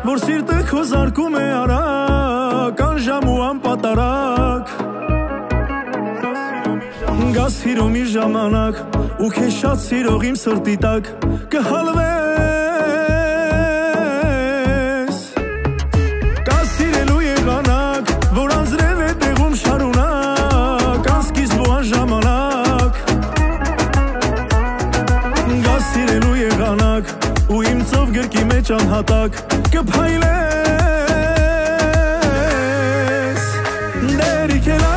որ սիրտը քո զարկում է արագ անժամ ու անպատարակ Գաս հիրո մի ժամանակ ու քեզ շատ սիրող իմ սրտի տակ կհալվես Կաս սիրելու եղանակ որ անձրև է տեղում շարունակ անսկիզբ ու անժամանակ Գաս սիրելու եղանակ ու իմ ծով գրկի մեջ անհատակ կփայլես Դերիք է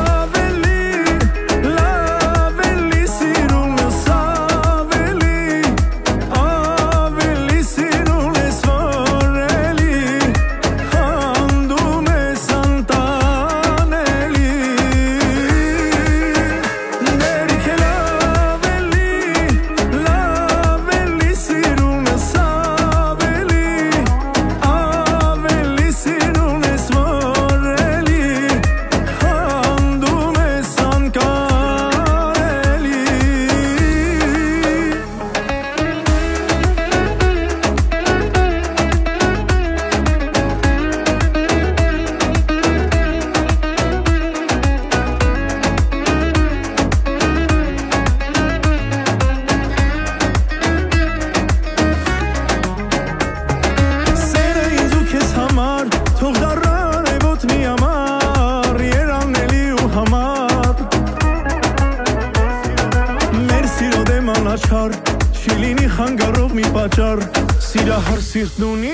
Չիլինի խանգարող մի պատճառ Սիրահար սիրտն ունի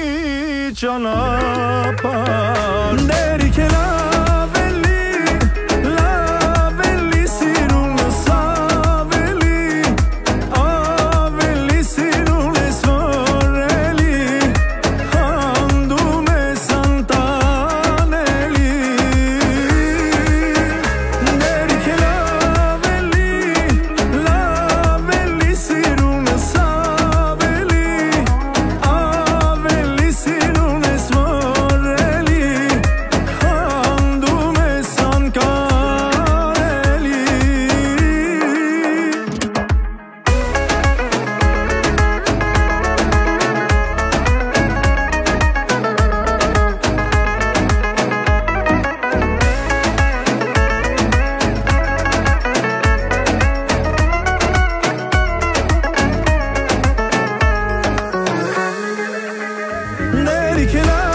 ճանապարհ Դերիք է լավ էլի սիրունս ավելի սիրուն ես որ էլի խանդում ես անտանելի Դերիք է լավ էլի սիրուն Can I